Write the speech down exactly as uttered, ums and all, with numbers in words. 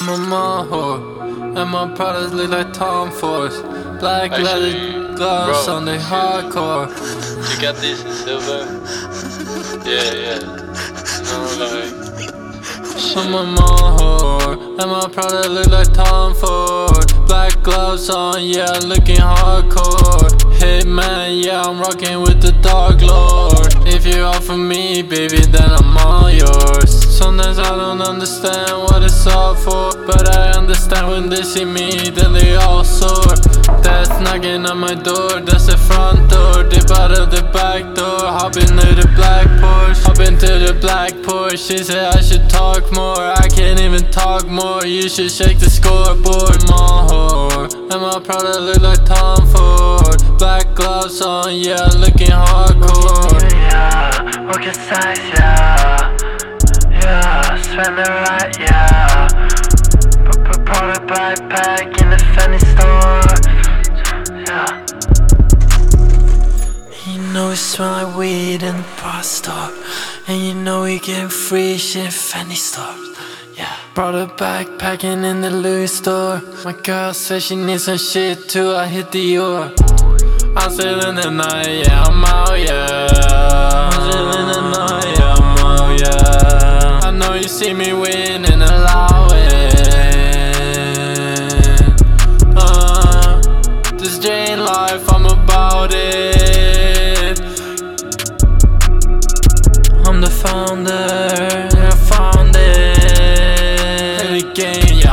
I'm a mom whore, and my products look like Tom Ford. Black leather gloves on the hardcore. You got this in silver? Yeah, yeah. No, like. I'm a mom whore, and my product look like Tom Ford. Black gloves on, yeah, looking hardcore. Hitman, yeah, I'm rocking with the Dark Lord. If you offer me, baby, then I'm all yours. Sometimes I don't understand what it's all for, but I understand when they see me, then they all soar. That's knocking on my door, that's the front door. Dip out of the back door, hop into the black Porsche. Hop into the black Porsche, she said I should talk more. I can't even talk more, you should shake the scoreboard. My whore, and my product look like Tom Ford. Black gloves on, yeah, looking hardcore. Yeah, working size, yeah. Yeah, spend the right, yeah. Brought a backpack in the Fendi store. Yeah. You know we smell like weed in the bar store, and you know we get free shit Fendi stores. Yeah. Brought a backpacking in the Louis store. My girl says she needs some shit too, I hit the Dior. I'm still in the night, yeah, I'm out, yeah. I'm still in the night, yeah, I'm out, yeah. I know you see me win and allow it. Uh, this J ain't life, I'm about it. I'm the founder, I found it. In the game, yeah.